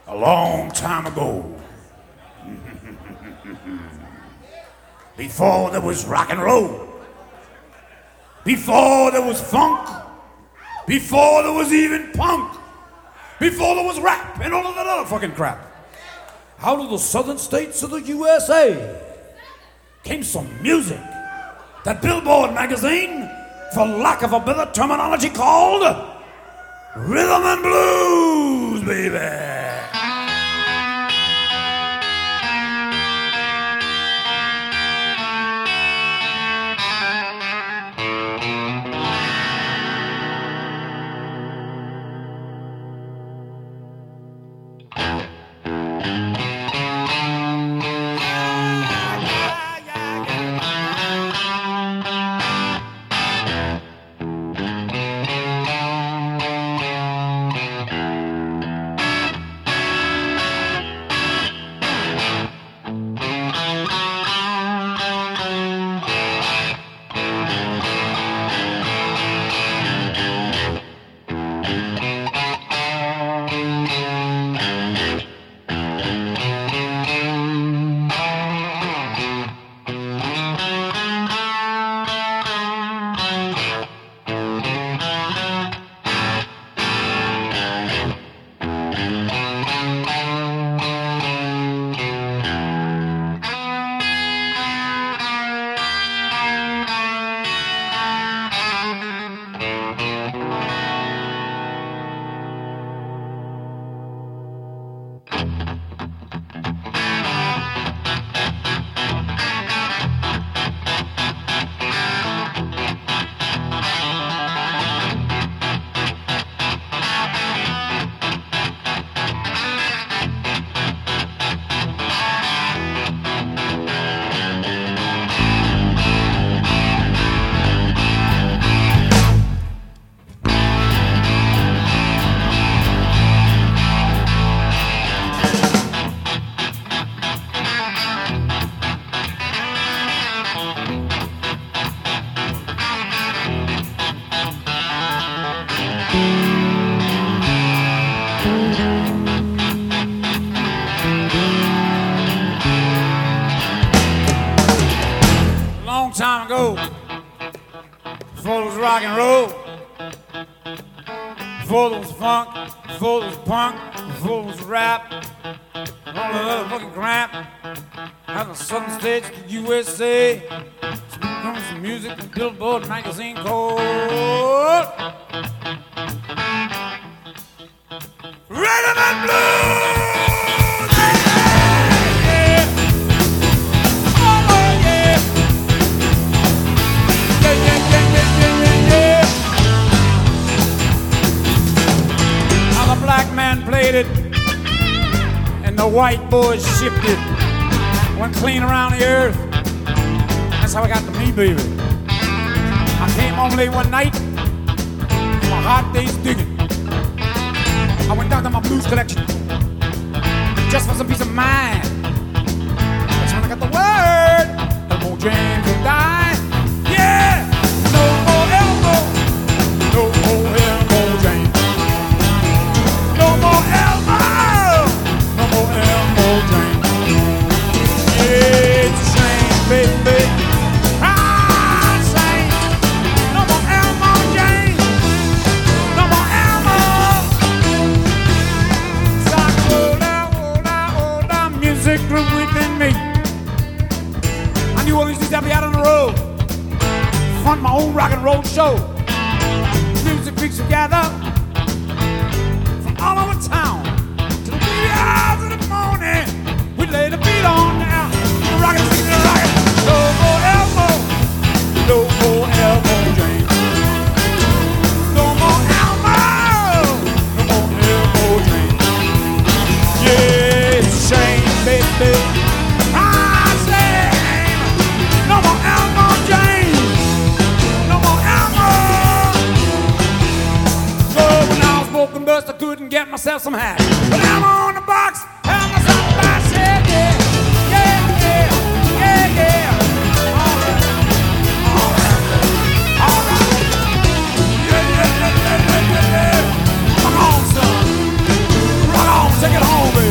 A long time ago, before there was rock and roll, before there was funk, before there was even punk, before there was rap and all of that other fucking crap, out of the southern states of the USA came some music that Billboard magazine, for lack of a better terminology, called rhythm and blues, baby. Time ago, before there was rock and roll, before there was funk, before there was punk, before there was rap, all that other fucking crap, out of the southern states of the USA, comes some music from Billboard magazine called Rhythm and Blues. Black man played it, and the white boys shipped it. Went clean around the earth. That's how I got to me, baby. I came home late one night from a hot day's digging. I went down to my blues collection just for some peace of mind. That's when I got the word Elmo James will die. Yeah, no more Elmo, no more Elmo James. No more Elmo! No more Elmo James. Yeah, it's a shame, baby. Ah, shame. No more Elmo James. No more Elmo. So I roll music grew within me. I knew always used to be out on the road, front my own rock and roll show. Music brings together all over town, to the wee hours of the morning. We lay the beat on now, the rockin', singing the rockin'. No more Elmo, no more Elmo James. No more Elmo, no more Elmo James. Yeah, it's a shame, baby. Ah, shame. No more Elmo James. No more Elmo. So when I was broken bust, I couldn't get myself some hat. But I'm on the box, and myself I said, yeah, yeah, yeah, yeah, yeah. All right, all right, all right. Yeah, yeah, yeah, yeah, yeah, yeah. Come on, son. Rock on, take it home, baby.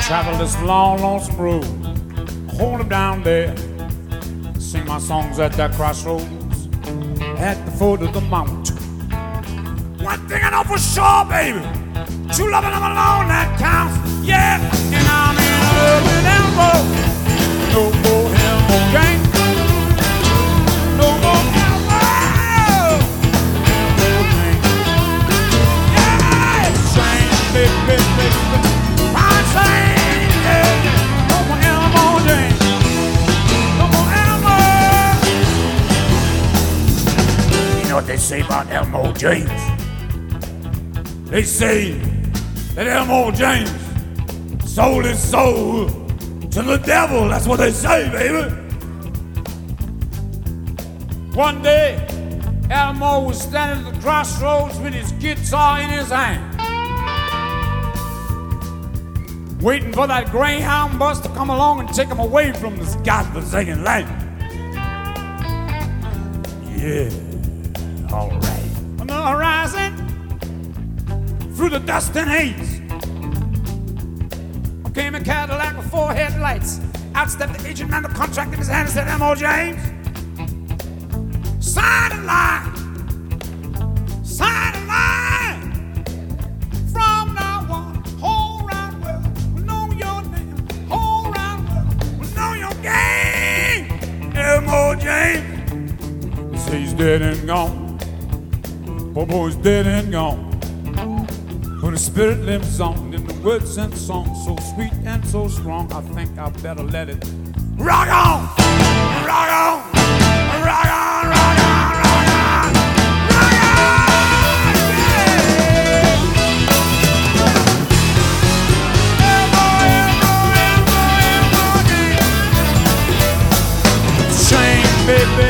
Travel this long, lonesome road, hold him down there, sing my songs at that crossroads, at the foot of the mountain. One thing I know for sure, baby, true love and I'm alone, that counts, yeah. And I'm in love with Elmo, no more Elmo gang, no more Elmo, Elmo gang. Yeah, it's change, baby, I'm saying, yeah, no more Elmo gang, no more Elmo. You know what they say about Elmo James? They say that Elmo James sold his soul to the devil. That's what they say, baby. One day, Elmo was standing at the crossroads with his guitar in his hand, waiting for that Greyhound bus to come along and take him away from this godforsaken land. Yeah, all right. On the horizon, through the dust and haze, came a Cadillac with 4 headlights. Out stepped the agent man, the contract in his hand, and said, Elmo James, sign a line, sign a line. From now on, whole round world will know your name. Whole round world will know your game. Elmo James, they say he's dead and gone. Poor boy's dead and gone. When the spirit lives on in the words and songs so sweet and so strong, I think I better let it rock on, rock on, rock on, rock on, rock on, rock on, yeah. Elmo, Elmo, Elmo, Elmo, Elmo, shame, baby.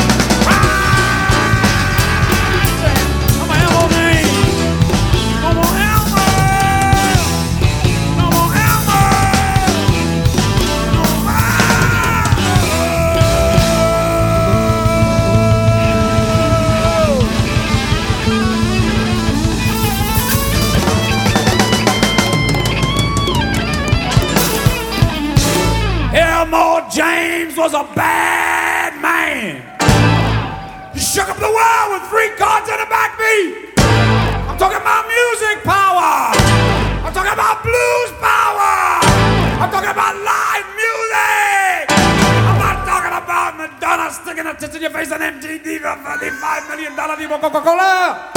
Elmo James was a bad man. He shook up the world with 3 chords and a backbeat. I'm talking about music power. I'm talking about blues power. I'm talking about live music. I'm not talking about Madonna sticking her tits in your face and MTV for $35 million Coca-Cola.